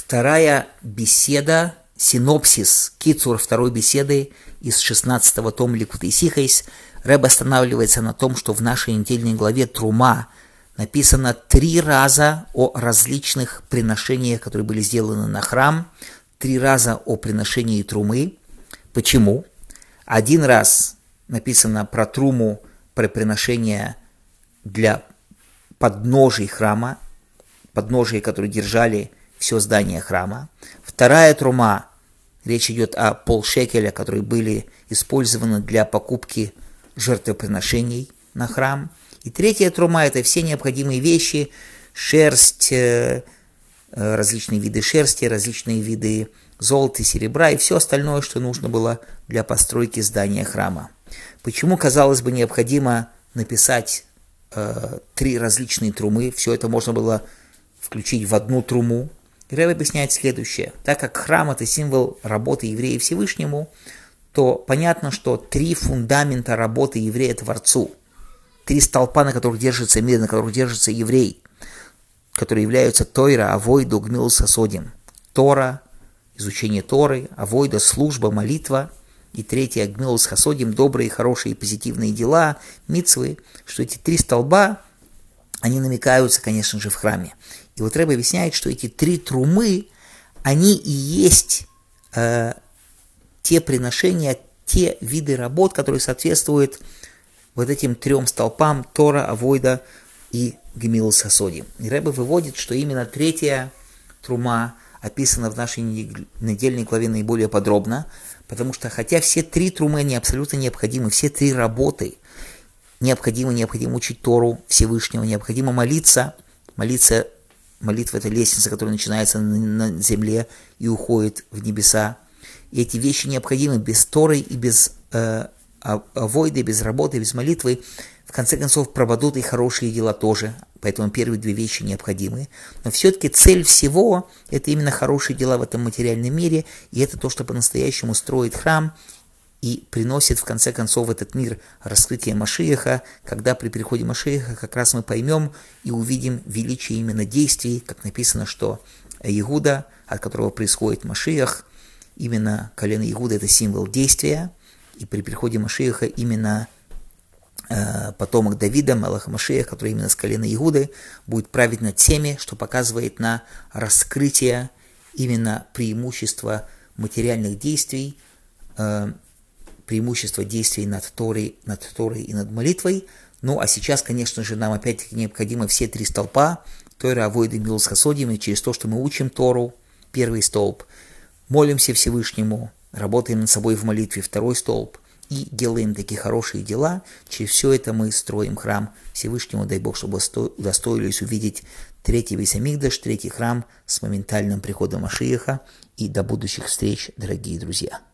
Вторая беседа, синопсис, кицур второй беседы из 16-го тома Ликутей Сихос. Рэб останавливается на том, что в нашей недельной главе Трума написано 3 раза о различных приношениях, которые были сделаны на храм, 3 раза о приношении Трумы. Почему? 1 раз написано про Труму, про приношение для подножий храма, подножия, которые держали все здание храма. Вторая трума, речь идет о полшекеля, которые были использованы для покупки жертвоприношений на храм. И третья трума – это все необходимые вещи, шерсть, различные виды шерсти, различные виды золота, серебра и все остальное, что нужно было для постройки здания храма. Почему, казалось бы, необходимо написать 3 различные трумы? Все это можно было включить в одну труму. И Рэб объясняет следующее. Так как храм – это символ работы еврея Всевышнему, то понятно, что 3 фундамента работы еврея Творцу, 3 столпа, на которых держится мир, на которых держится еврей, которые являются Тойра, Авойда, Гмилус Асодим. Тора, изучение Торы, Авойда, служба, молитва. И 3 Гмилус Хасодим, добрые, хорошие, позитивные дела, мицвы, что эти 3 столба, они намекаются, конечно же, в храме. И вот Рэб объясняет, что эти 3 трумы, они и есть те приношения, те виды работ, которые соответствуют вот этим 3 столпам Тора, Авойда и Гмилус Хасодим. И Рэб выводит, что именно 3 трума описана в нашей недельной главе наиболее подробно, потому что хотя все 3 трумы они абсолютно необходимы, все 3 работы необходимо учить Тору Всевышнего, необходимо молиться. Молитва – это лестница, которая начинается на земле и уходит в небеса. И эти вещи необходимы. Без Торы и без авойды, без работы, без молитвы, в конце концов, пропадут и хорошие дела тоже. Поэтому первые 2 вещи необходимы. Но все-таки цель всего – это именно хорошие дела в этом материальном мире. И это то, что по-настоящему строит храм и приносит, в конце концов, в этот мир раскрытие Машиаха, когда при приходе Машиаха как раз мы поймем и увидим величие именно действий, как написано, что Иуда, от которого происходит Машиах, именно колено Иуда – это символ действия, и при приходе Машиаха именно потомок Давида, Мелах Машиах, который именно с колена Иуды, будет править над всеми, что показывает на раскрытие именно преимущества материальных действий, преимущество действий над Торой и над молитвой. Ну, а сейчас, конечно же, нам опять-таки необходимо все 3 столпа, Тойра, Авойда, Гмилус Хасодим, и через то, что мы учим Тору, 1 столб, молимся Всевышнему, работаем над собой в молитве, 2 столб, и делаем такие хорошие дела. Через все это мы строим храм Всевышнему, дай Бог, чтобы удостоились увидеть 3-й Бейс Амикдаш, 3-й храм с моментальным приходом Машиаха. И до будущих встреч, дорогие друзья.